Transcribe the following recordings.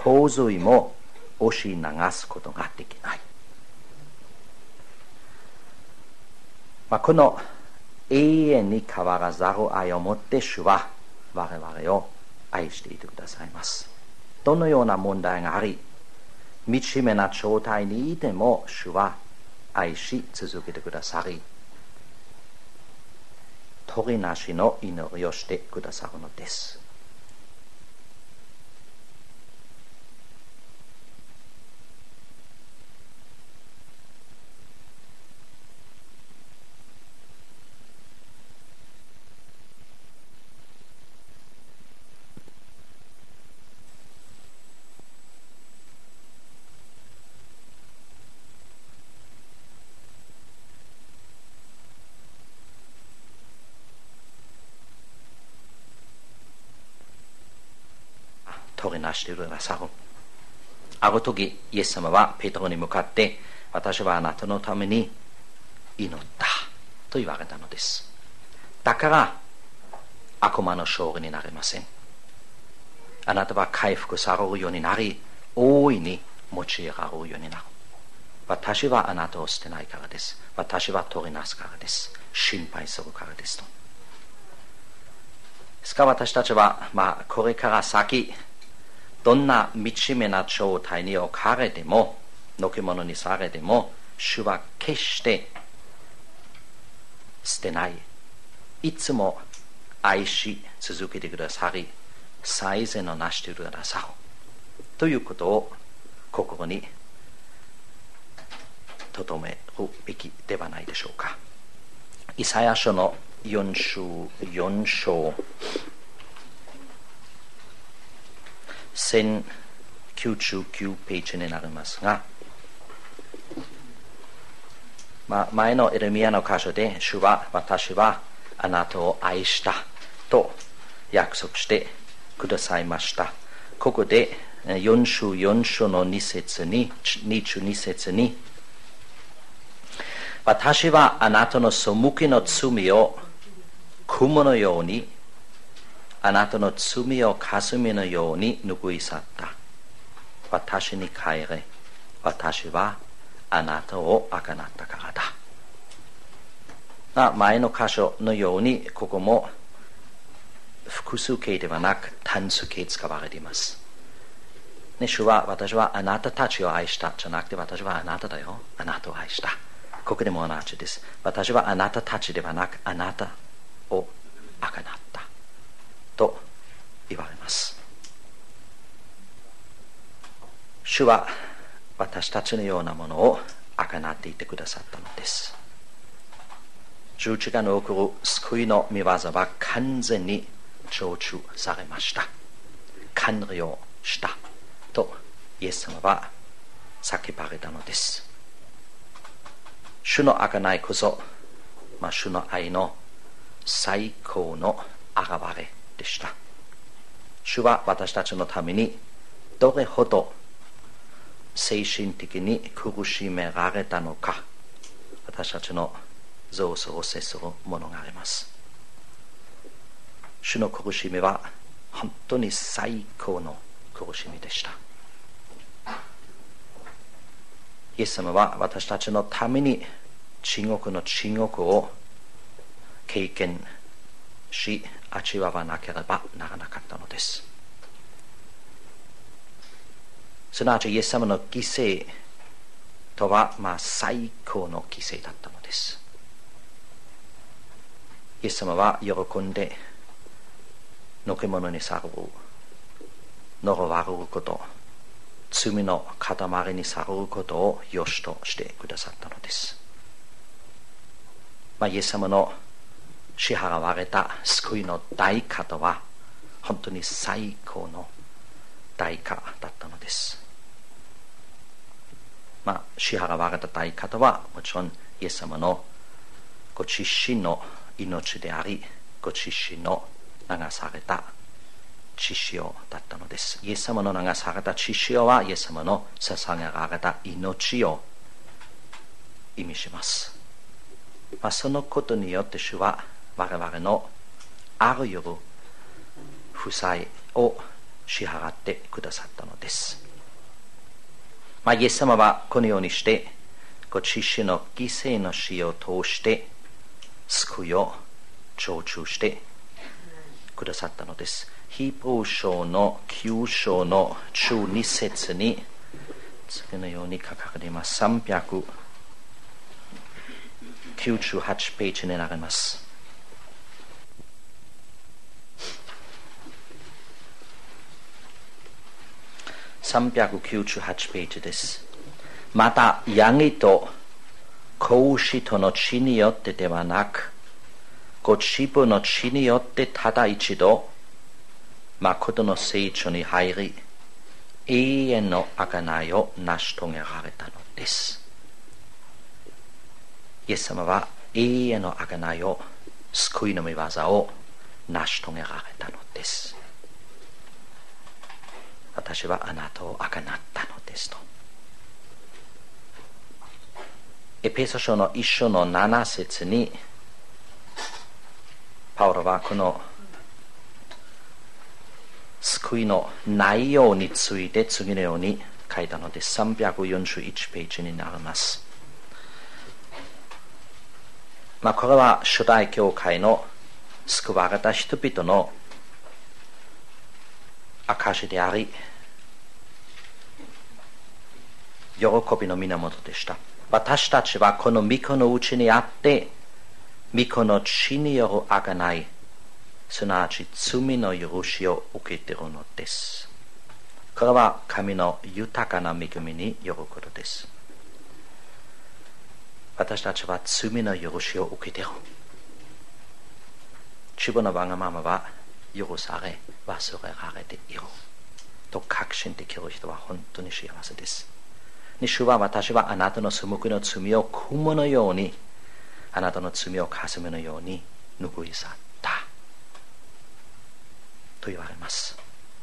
洪水も押し流すことができない。この永遠に変わらざる愛をもって主は我々を愛していてくださいます。どのような問題があり、惨めな状態にいても主は愛し続けてくださり、取りなしの祈りをしてくださるのです。取りなしてくださる。ある時イエス様はペテロに向かって、私はあなたのために祈ったと言われたのです。だから悪魔の勝利になれません。あなたは回復されるようになり、大いに用いられるようになる。私はあなたを捨てないからです。私は取りなすからです。心配するからですと。ですから私たちは、これから先どんな惨めな状態に置かれても、のけ者にされても、主は決して捨てない。いつも愛し続けてくださり、最善をなしてくださるということを心に留めるべきではないでしょうか。イサヤ書の4章1099ページになりますが、前のエレミヤの箇所で、主は私はあなたを愛したと約束してくださいました。ここで4章の22節に、私はあなたの背きの罪を雲のように、あなたの罪を霞のように拭い去った。私に帰れ。私はあなたをあがなったからだ。前の箇所のように、ここも複数形ではなく単数形使われています。主は私はあなたたちを愛したじゃなくて、私はあなただよ。あなたを愛した。ここでも同じです。私はあなたたちではなく、あなたをあがなったと言われます。主は私たちのようなものをあがなっていてくださったのです。十字架の送る救いの御業は完全に成就されました。完了したとイエス様は叫ばれたのです。主の贖いこそ、主の愛の最高の現れでした。主は私たちのためにどれほど精神的に苦しめられたのか、私たちの像像を接するものがあります。主の苦しみは本当に最高の苦しみでした。イエス様は私たちのために地獄の地獄を経験し味わわなければならなかったのです。すなわちイエス様の犠牲とは最高の犠牲だったのです。イエス様は喜んでのけ者にされる、呪われること、罪の塊にされることを良しとしてくださったのです。イエス様の支払われた救いの代価とは本当に最高の代価だったのです。支払われた代価とはもちろんイエス様のご自身の命であり、ご自身の流された血潮だったのです。イエス様の流された血潮はイエス様の捧げられた命を意味します。そのことによって主は我々のあらゆる負債を支払ってくださったのです。イエス様はこのようにしてご自身の犠牲の死を通して救いを成就してくださったのです。ヒブル書の9章の12節に次のように書かれています。398ページになります。398ページです。またヤギと子牛との血によってではなく、ご自分の血によってただ一度誠の聖地に入り、永遠の贖いを成し遂げられたのです。イエス様は永遠の贖いを、救いの御業を成し遂げられたのです。私はあなたを贖ったのですと。エペソ書の1章の7節にパウロはこの救いの内容について次のように書いたのです。341ページになります。これは初代教会の救われた人々の証であり、喜びの源でした。私たちはこの御子のうちにあって、御子の血による贖い、すなわち罪の許しを受けているのです。これは神の豊かな恵みによることです。私たちは罪の許しを受けている。自分のわがままは許され、忘れられていると確信できる人は本当に幸せです。主は私はあなたの背きの罪を雲のように、あなたの罪を霞のように拭い去ったと言われます。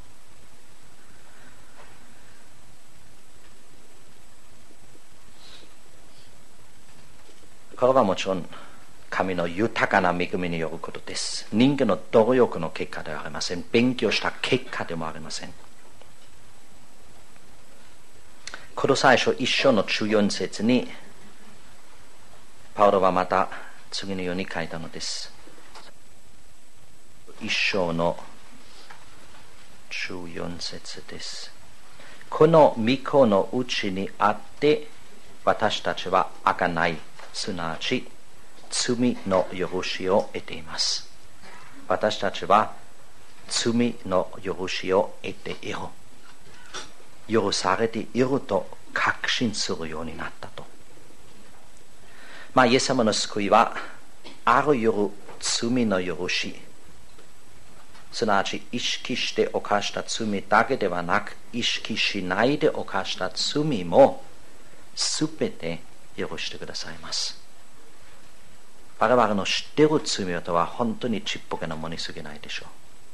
これはもちろん神の豊かな恵みによることです。人間の努力の結果ではありません。勉強した結果でもありません。この最初一章の14節にパウロはまた次のように書いたのです。一章の14節です。この御子のうちにあって私たちは贖い、すなわち罪の許しを得ています。私たちは罪の許しを得ている。許されていると確信するようになったと。イエス様の救いはあらゆる罪の許し、すなわち意識して犯した罪だけではなく、意識しないで犯した罪もすべて許してくださいます。我々の知っている罪とは本当にちっぽけなものに過ぎないでしょう。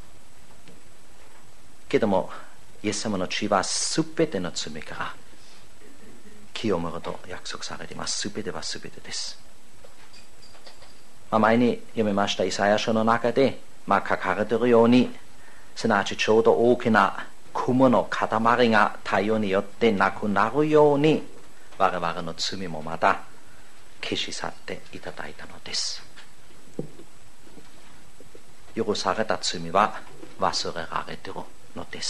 けどもイエス様の血はすべての罪から清めると約束されています。すべてはすべてです。前に読みましたイサヤ書の中で、書かれているように、すなわちちょうど大きな雲の塊が太陽によってなくなるように、我々の罪もまた消し去っていただいたのです。許された罪は忘れられているのです。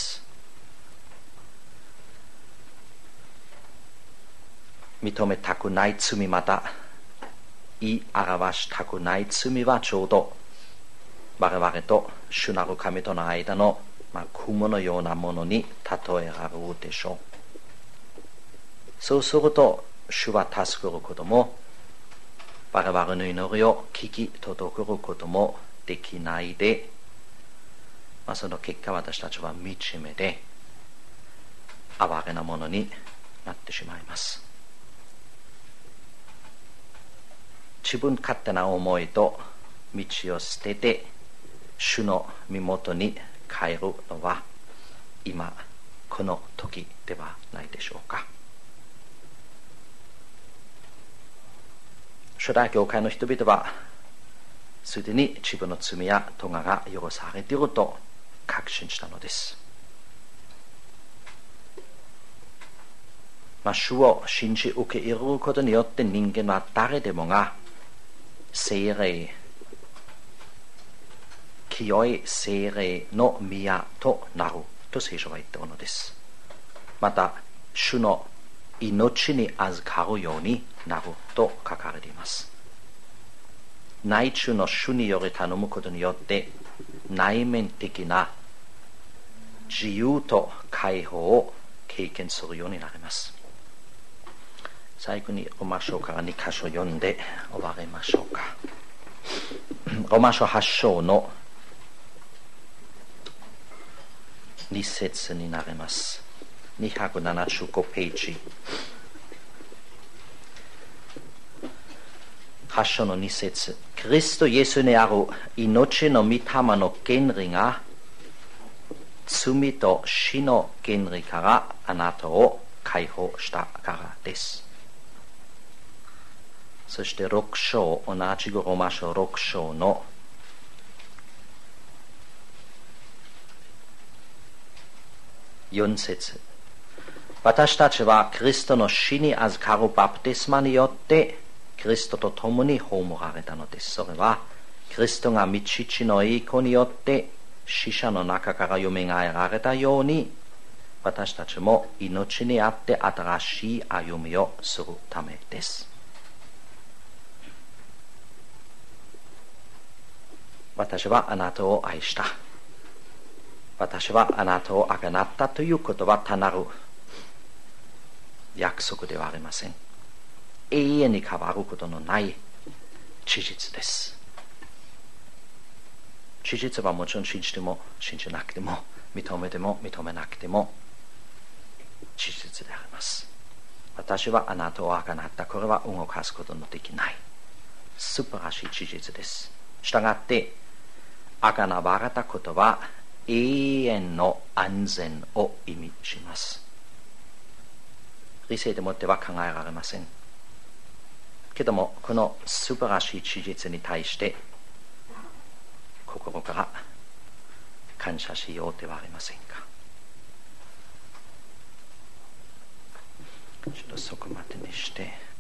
認めたくない罪、また言い表したくない罪はちょうど我々と主なる神との間の、雲のようなものに例えられるでしょう。そうすると主は助けることも、我々の祈りを聞き届けることもできないで、その結果私たちは惨めで哀れなものになってしまいます。自分勝手な思いと道を捨てて主の身元に帰るのは今この時ではないでしょうか。初代教会の人々はすでに自分の罪や咎が許されていると確信したのです。 主を信じ受け入れることによって人間は誰でもが聖霊、清い聖霊の宮となると聖書は言っているのです。また主の命に預かるようになると書かれています。内中の主により頼むことによって内面的な自由と解放を経験するようになります。最後にローマ書から2箇所読んで終わりましょうか。ローマ書8章の2節になります。275ページ。8章の2節。キリストイエスにある命の御霊の原理が罪と死の原理からあなたを解放したからです。そして6章、同じくローマ書6章の4節。私たちはキリストの死に預かるバプテスマによってキリストと共に葬られたのです。それはキリストが御父の栄光によって死者の中からよみがえられたように、私たちも命にあって新しい歩みをするためです。私はあなたを愛した。私はあなたをあがなったということは単なる約束ではありません。永遠に変わることのない事実です。事実はもちろん信じても信じなくても認めても認めなくても事実であります。私はあなたをあがなった。これは動かすことのできない素晴らしい事実です。したがってあがなわれたことは永遠の安全を意味します。理性でもっては考えられませんけども、この素晴らしい事実に対して心から感謝しようではありませんか。ちょっとそこまでにして